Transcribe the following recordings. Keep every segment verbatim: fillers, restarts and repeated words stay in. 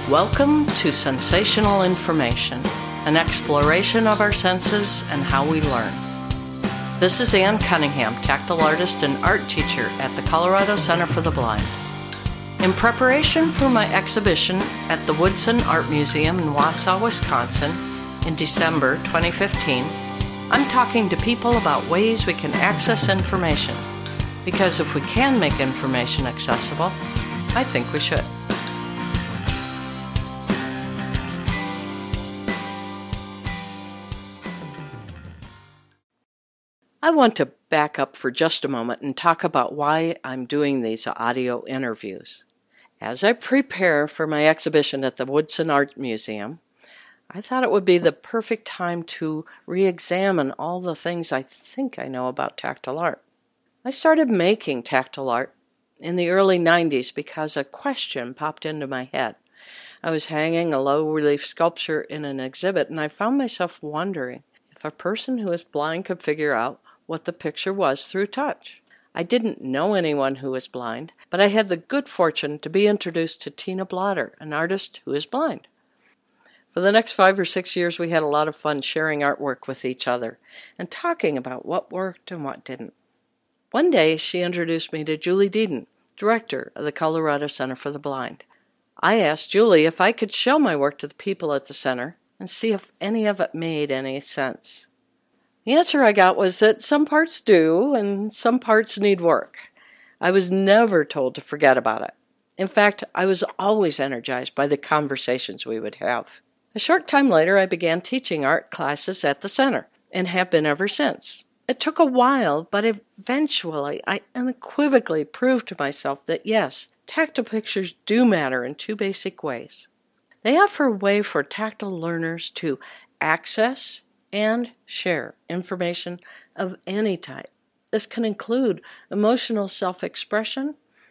Welcome to Sensational Information, an exploration of our senses and how we learn. This is Ann Cunningham, tactile artist and art teacher at the Colorado Center for the Blind. In preparation for my exhibition at the Woodson Art Museum in Wausau, Wisconsin in December twenty fifteen, I'm talking to people about ways we can access information. Because if we can make information accessible, I think we should. I want to back up for just a moment and talk about why I'm doing these audio interviews. As I prepare for my exhibition at the Woodson Art Museum, I thought it would be the perfect time to re-examine all the things I think I know about tactile art. I started making tactile art in the early nineties because a question popped into my head. I was hanging a low-relief sculpture in an exhibit, and I found myself wondering if a person who is blind could figure out what the picture was through touch. I didn't know anyone who was blind, but I had the good fortune to be introduced to Tina Blotter, an artist who is blind. For the next five or six years, we had a lot of fun sharing artwork with each other and talking about what worked and what didn't. One day, she introduced me to Julie Deedon, director of the Colorado Center for the Blind. I asked Julie if I could show my work to the people at the center and see if any of it made any sense. The answer I got was that some parts do and some parts need work. I was never told to forget about it. In fact, I was always energized by the conversations we would have. A short time later, I began teaching art classes at the center and have been ever since. It took a while, but eventually I unequivocally proved to myself that yes, tactile pictures do matter in two basic ways. They offer a way for tactile learners to access and share information of any type. This can include emotional self-expression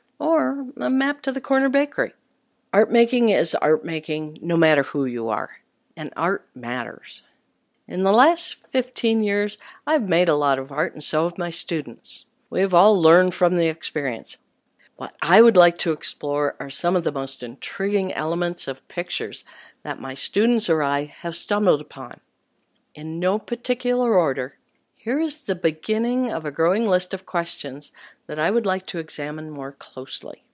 or a map to the corner bakery. Art making is art making no matter who you are, and art matters. In the last fifteen years, I've made a lot of art, and so have my students. We have all learned from the experience. What I would like to explore are some of the most intriguing elements of pictures that my students or I have stumbled upon. In no particular order, here is the beginning of a growing list of questions that I would like to examine more closely.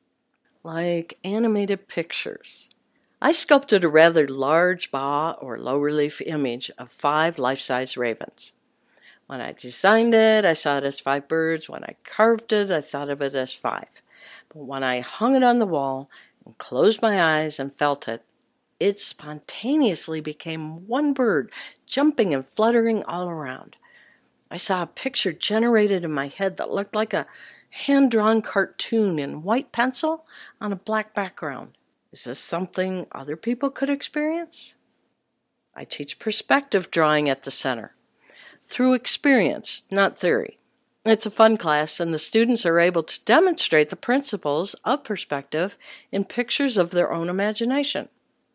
Like animated pictures. I sculpted a rather large ba or low-relief image of five life-size ravens. When I designed it, I saw it as five birds. When I carved it, I thought of it as five. But when I hung it on the wall and closed my eyes and felt it, it spontaneously became one bird, jumping and fluttering all around. I saw a picture generated in my head that looked like a hand-drawn cartoon in white pencil on a black background. Is this something other people could experience? I teach perspective drawing at the center, through experience, not theory. It's a fun class, and the students are able to demonstrate the principles of perspective in pictures of their own imagination.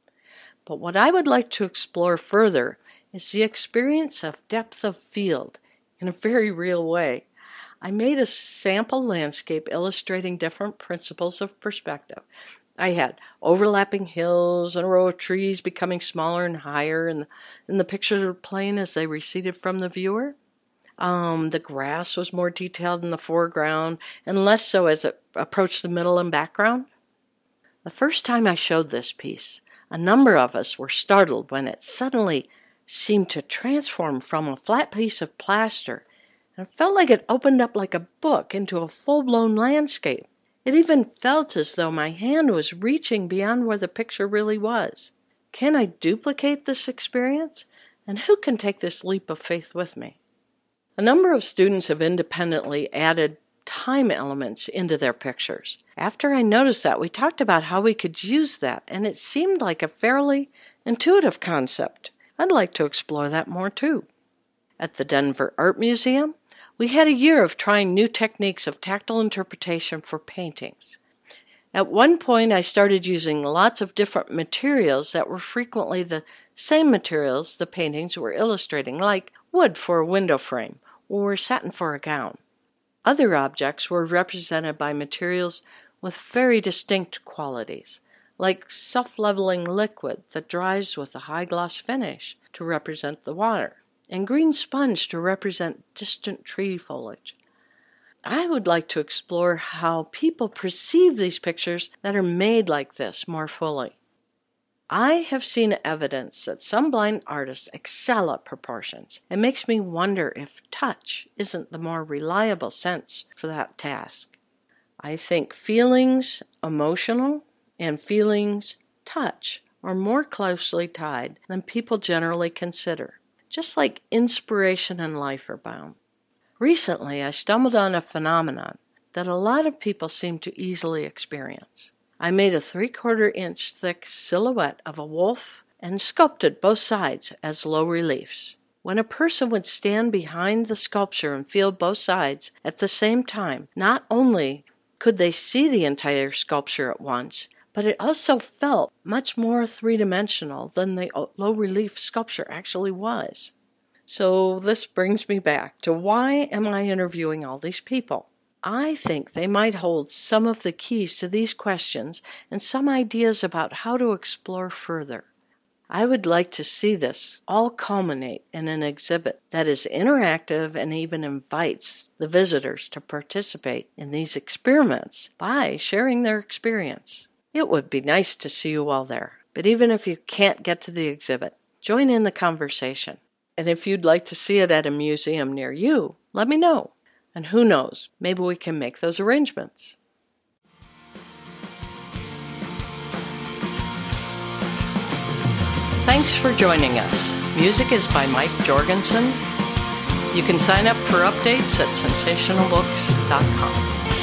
But what I would like to explore further is the experience of depth of field in a very real way. I made a sample landscape illustrating different principles of perspective. I had overlapping hills and a row of trees becoming smaller and higher, and, and the pictures were plain as they receded from the viewer. Um, the grass was more detailed in the foreground and less so as it approached the middle and background. The first time I showed this piece, a number of us were startled when it suddenly seemed to transform from a flat piece of plaster, and it felt like it opened up like a book into a full-blown landscape. It even felt as though my hand was reaching beyond where the picture really was. Can I duplicate this experience? And who can take this leap of faith with me? A number of students have independently added time elements into their pictures. After I noticed that, we talked about how we could use that, and it seemed like a fairly intuitive concept. I'd like to explore that more too. At the Denver Art Museum, we had a year of trying new techniques of tactile interpretation for paintings. At one point, I started using lots of different materials that were frequently the same materials the paintings were illustrating, like wood for a window frame or satin for a gown. Other objects were represented by materials with very distinct qualities, like self-leveling liquid that dries with a high-gloss finish to represent the water, and green sponge to represent distant tree foliage. I would like to explore how people perceive these pictures that are made like this more fully. I have seen evidence that some blind artists excel at proportions. It makes me wonder if touch isn't the more reliable sense for that task. I think feelings, emotional, and feelings, touch, are more closely tied than people generally consider, just like inspiration and life are bound. Recently, I stumbled on a phenomenon that a lot of people seem to easily experience. I made a three-quarter inch thick silhouette of a wolf and sculpted both sides as low reliefs. When a person would stand behind the sculpture and feel both sides at the same time, not only could they see the entire sculpture at once, but it also felt much more three-dimensional than the low-relief sculpture actually was. So this brings me back to why am I interviewing all these people? I think they might hold some of the keys to these questions and some ideas about how to explore further. I would like to see this all culminate in an exhibit that is interactive and even invites the visitors to participate in these experiments by sharing their experience. It would be nice to see you all there, but even if you can't get to the exhibit, join in the conversation. And if you'd like to see it at a museum near you, let me know. And who knows, maybe we can make those arrangements. Thanks for joining us. Music is by Mike Jorgensen. You can sign up for updates at sensational books dot com.